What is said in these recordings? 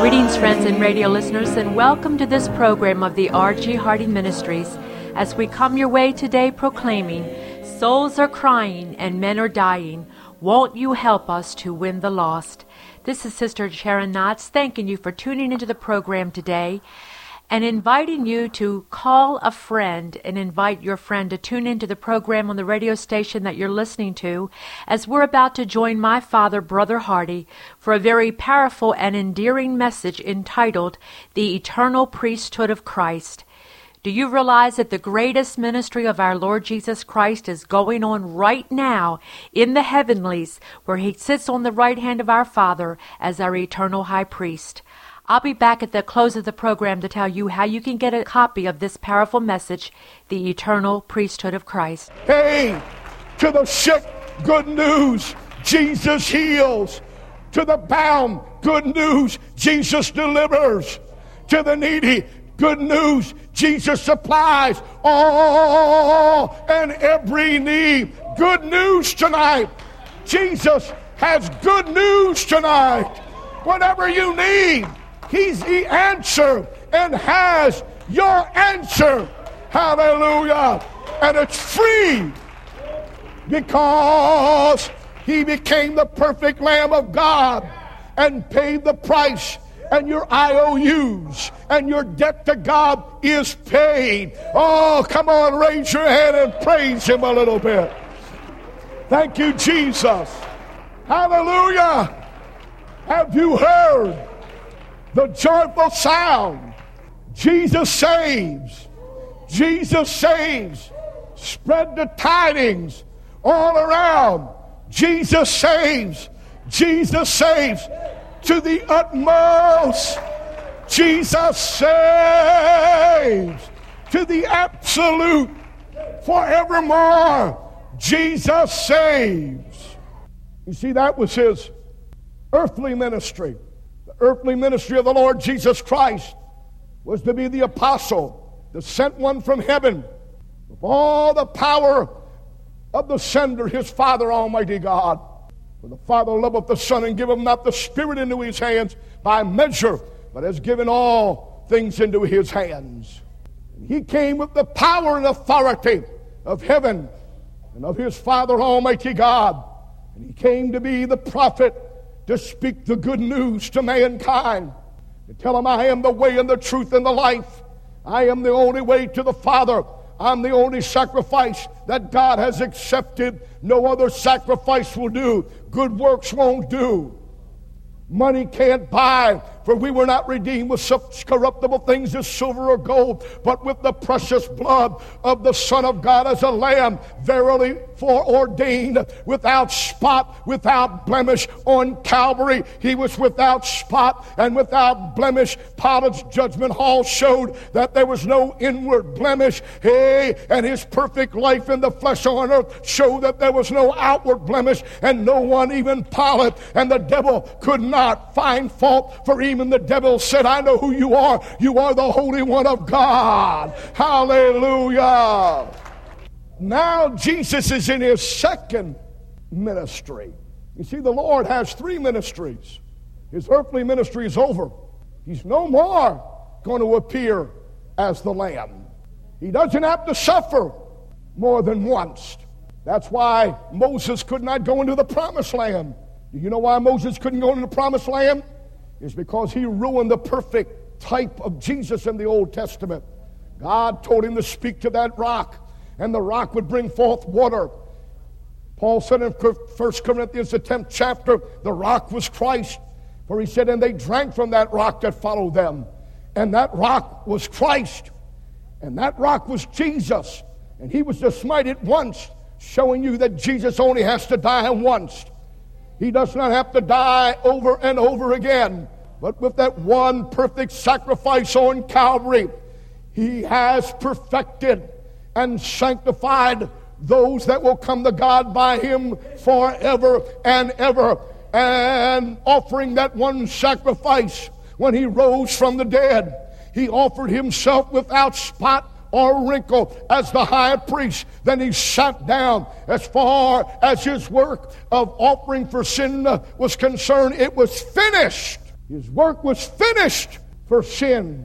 Greetings, friends and radio listeners, and welcome to this program of the R.G. Harding Ministries as we come your way today proclaiming, souls are crying and men are dying. Won't you help us to win the lost? This is Sister Sharon Knotts thanking you for tuning into the program today and inviting you to call a friend and invite your friend to tune into the program on the radio station that you're listening to as we're about to join my father, Brother Hardy, for a very powerful and endearing message entitled The Eternal Priesthood of Christ. Do you realize that the greatest ministry of our Lord Jesus Christ is going on right now in the heavenlies, where he sits on the right hand of our Father as our eternal high priest? I'll be back at the close of the program to tell you how you can get a copy of this powerful message, The Eternal Priesthood of Christ. Hey, to the sick, good news, Jesus heals. To the bound, good news, Jesus delivers. To the needy, good news, Jesus supplies all and every need. Good news tonight. Jesus has good news tonight. Whatever you need, he's the answer and has your answer. Hallelujah. And it's free because he became the perfect Lamb of God and paid the price. And your IOUs and your debt to God is paid. Oh, come on, raise your hand and praise him a little bit. Thank you, Jesus. Hallelujah. Have you heard the joyful sound? Jesus saves. Jesus saves. Spread the tidings all around. Jesus saves. Jesus saves. To the utmost, Jesus saves. To the absolute, forevermore, Jesus saves. You see, that was his earthly ministry. The earthly ministry of the Lord Jesus Christ was to be the apostle, the sent one from heaven, with all the power of the sender, his Father, Almighty God. For the Father loveth the Son and giveth not the Spirit into his hands by measure, but has given all things into his hands. And he came with the power and authority of heaven and of his Father, Almighty God. And he came to be the prophet, to speak the good news to mankind, to tell them, I am the way and the truth and the life. I am the only way to the Father. I'm the only sacrifice that God has accepted. No other sacrifice will do. Good works won't do. Money can't buy, for we were not redeemed with such corruptible things as silver or gold, but with the precious blood of the Son of God as a lamb, verily foreordained, without spot, without blemish. On Calvary, he was without spot and without blemish. Pilate's judgment hall showed that there was no inward blemish. Hey, and his perfect life in the flesh on earth showed that there was no outward blemish, and no one, even Pilate and the devil, could not find fault, for even the devil said, I know who you are. You are the Holy One of God. Hallelujah. Now Jesus is in his second ministry. You see, the Lord has three ministries. His earthly ministry is over. He's no more going to appear as the Lamb. He doesn't have to suffer more than once. That's why Moses could not go into the promised land. Do you know why Moses couldn't go into the promised land? It's because he ruined the perfect type of Jesus in the Old Testament. God told him to speak to that rock, and the rock would bring forth water. Paul said in 1 Corinthians, the 10th chapter, the rock was Christ. For he said, and they drank from that rock that followed them. And that rock was Christ. And that rock was Jesus. And he was to smite it once, showing you that Jesus only has to die once. He does not have to die over and over again. But with that one perfect sacrifice on Calvary, he has perfected and sanctified those that will come to God by him forever and ever. And offering that one sacrifice, when he rose from the dead, he offered himself without spot or wrinkle as the high priest. Then he sat down. As far as his work of offering for sin was concerned, it was finished. His work was finished for sin's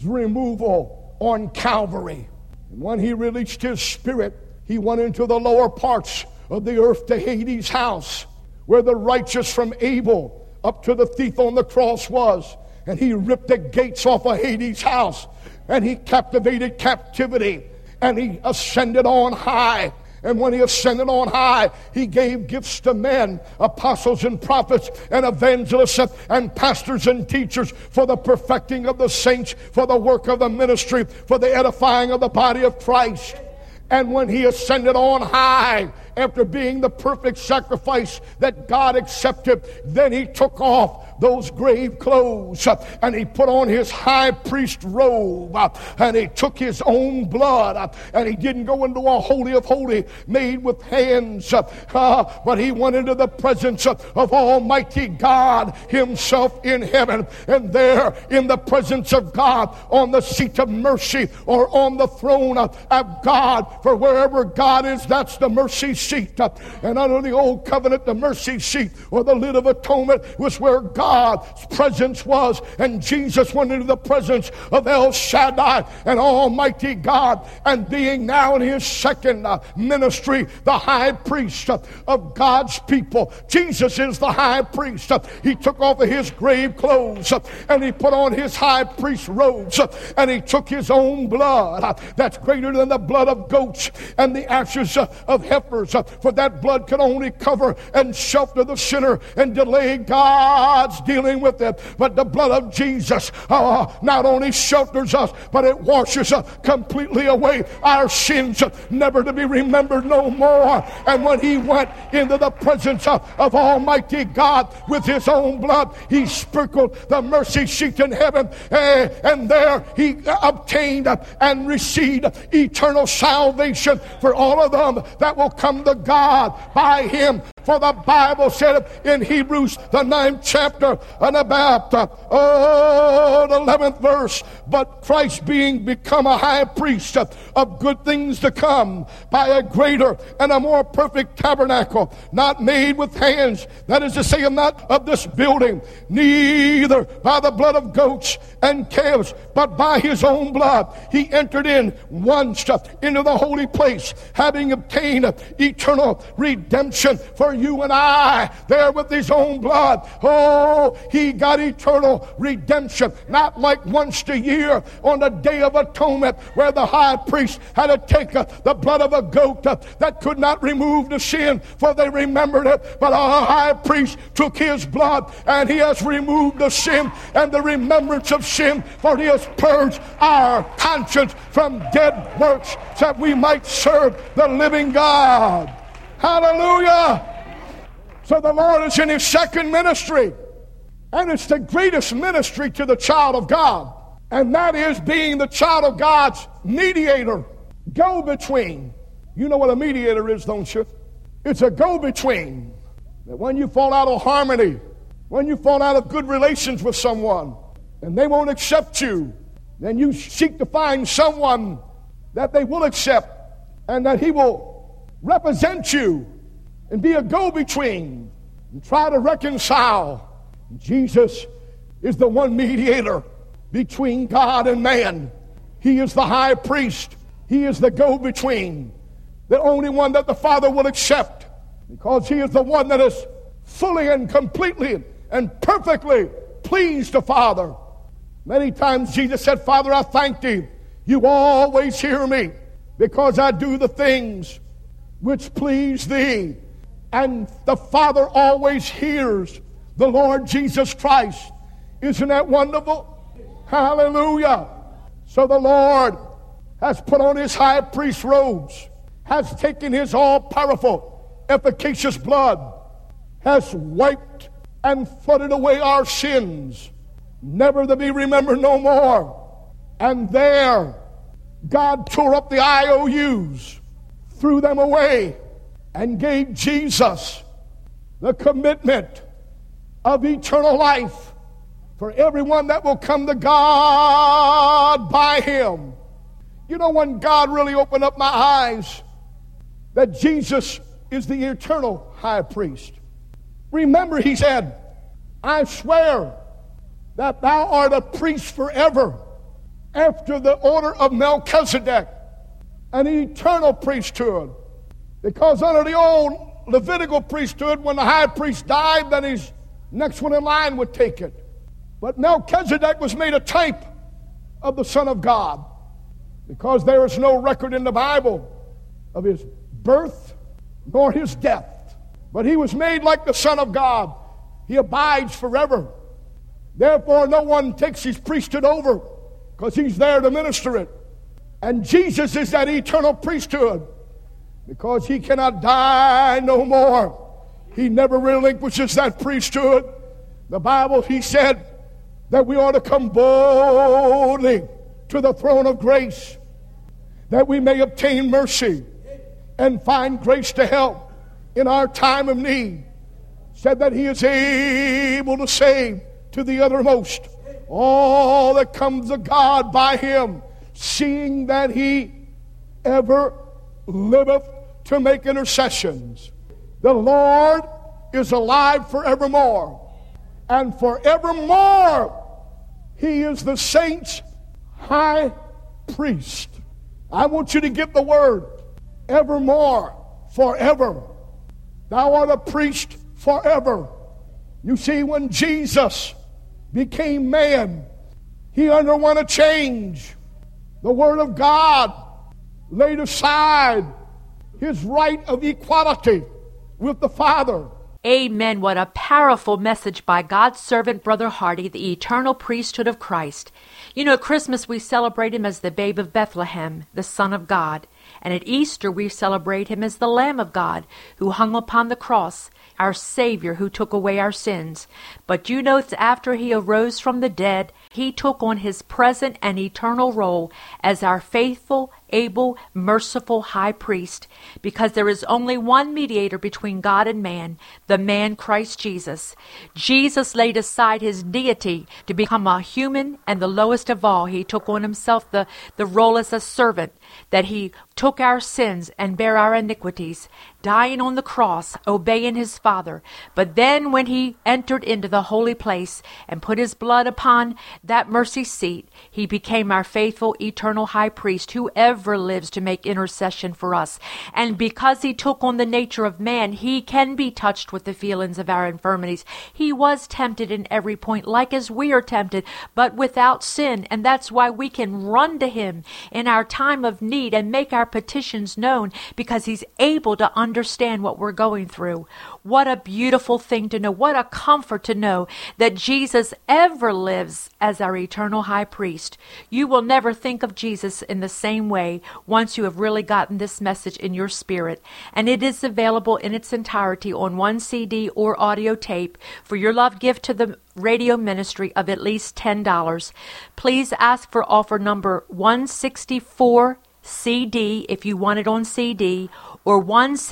removal on Calvary. And when he released his spirit, he went into the lower parts of the earth to Hades' house, where the righteous from Abel up to the thief on the cross was. And he ripped the gates off of Hades' house, and he captivated captivity, and he ascended on high. And when he ascended on high, he gave gifts to men, apostles and prophets and evangelists and pastors and teachers, for the perfecting of the saints, for the work of the ministry, for the edifying of the body of Christ. And when he ascended on high, after being the perfect sacrifice that God accepted, then he took off those grave clothes, and he put on his high priest robe, and he took his own blood, and he didn't go into a holy of holies made with hands, but he went into the presence of Almighty God himself in heaven. And there in the presence of God, on the seat of mercy, or on the throne of God, for wherever God is, that's the mercy seat. And under the old covenant, the mercy seat, or the lid of atonement, was where God's presence was. And Jesus went into the presence of El Shaddai and Almighty God, and being now in his second ministry, the high priest of God's people. Jesus is the high priest. He took off of his grave clothes, and he put on his high priest robes, and he took his own blood that's greater than the blood of goats and the ashes of heifers, for that blood can only cover and shelter the sinner and delay God's dealing with it. But the blood of Jesus not only shelters us, but it washes completely away our sins, never to be remembered no more. And when he went into the presence of Almighty God with his own blood, he sprinkled the mercy seat in heaven, and there he obtained and received eternal salvation for all of them that will come to God by him. For the Bible said in Hebrews, the 9th chapter, and about the 11th verse, but Christ being become a high priest of good things to come, by a greater and a more perfect tabernacle, not made with hands, that is to say, not of this building, neither by the blood of goats and calves, but by his own blood he entered in once into the holy place, having obtained eternal redemption for you and I. There with his own blood, he got eternal redemption, not like once a year on the Day of Atonement, where the high priest had to take the blood of a goat that could not remove the sin, for they remembered it. But our high priest took his blood, and he has removed the sin and the remembrance of sin, for he has purged our conscience from dead works, that we might serve the living God. Hallelujah! So the Lord is in his second ministry, and it's the greatest ministry to the child of God, and that is being the child of God's mediator, go-between. You know what a mediator is, don't you? It's a go-between. That when you fall out of harmony, when you fall out of good relations with someone, and they won't accept you, then you seek to find someone that they will accept, and that he will represent you and be a go-between and try to reconcile. Jesus is the one mediator between God and man. He is the high priest. He is the go-between, the only one that the Father will accept, because he is the one that is fully and completely and perfectly pleased the Father. Many times Jesus said, Father, I thank thee. You always hear me, because I do the things which please thee. And the Father always hears the Lord Jesus Christ. Isn't that wonderful? Hallelujah. So the Lord has put on his high priest robes, has taken his all-powerful, efficacious blood, has wiped and flooded away our sins, never to be remembered no more. And there, God tore up the IOUs, threw them away, and gave Jesus the commitment of eternal life for everyone that will come to God by him. You know, when God really opened up my eyes that Jesus is the eternal high priest, remember he said, I swear that thou art a priest forever, after the order of Melchizedek, an eternal priesthood. Because under the old Levitical priesthood, when the high priest died, then his next one in line would take it. But Melchizedek was made a type of the Son of God, because there is no record in the Bible of his birth nor his death. But he was made like the Son of God. He abides forever. Therefore, no one takes his priesthood over, because he's there to minister it. And Jesus is that eternal priesthood, because he cannot die no more. He never relinquishes that priesthood. The Bible, he said that we ought to come boldly to the throne of grace, that we may obtain mercy and find grace to help in our time of need. Said that he is able to save to the uttermost all that comes to God by him, seeing that he ever liveth to make intercessions. The Lord is alive forevermore, and forevermore he is the saints' high priest. I want you to get the word evermore, forever. Thou art a priest forever. You see, when Jesus became man, he underwent a change. The Word of God laid aside his right of equality with the Father. Amen. What a powerful message by God's servant, Brother Hardy, the eternal priesthood of Christ. You know, at Christmas we celebrate him as the babe of Bethlehem, the Son of God. And at Easter we celebrate him as the Lamb of God, who hung upon the cross, our Savior who took away our sins. But you know, after he arose from the dead, he took on his present and eternal role as our faithful, able, merciful high priest, because there is only one mediator between God and man, the man Christ Jesus. Jesus laid aside his deity to become a human, and the lowest of all, he took on himself the role as a servant, that he took our sins and bare our iniquities, dying on the cross, obeying his Father. But then when he entered into the holy place and put his blood upon that mercy seat, he became our faithful, eternal high priest who ever lives to make intercession for us. And because he took on the nature of man, he can be touched with the feelings of our infirmities. He was tempted in every point, like as we are tempted, but without sin. And that's why we can run to him in our time of need and make our petitions known, because he's able to understand what we're going through. What a beautiful thing to know. What a comfort to know that Jesus ever lives as our eternal high priest. You will never think of Jesus in the same way once you have really gotten this message in your spirit. And it is available in its entirety on one CD or audio tape for your love gift to the radio ministry of at least $10. Please ask for offer number 164 CD if you want it on CD, or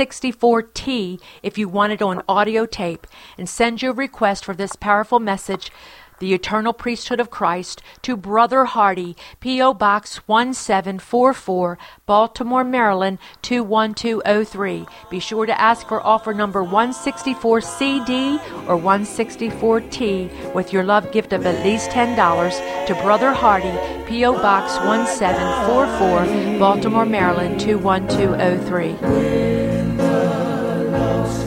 164T if you want it on audio tape, and send your request for this powerful message, The Eternal Priesthood of Christ, to Brother Hardy, P.O. Box 1744, Baltimore, Maryland 21203. Be sure to ask for offer number 164 CD or 164T with your love gift of at least $10 to Brother Hardy, P.O. Box 1744, Baltimore, Maryland 21203.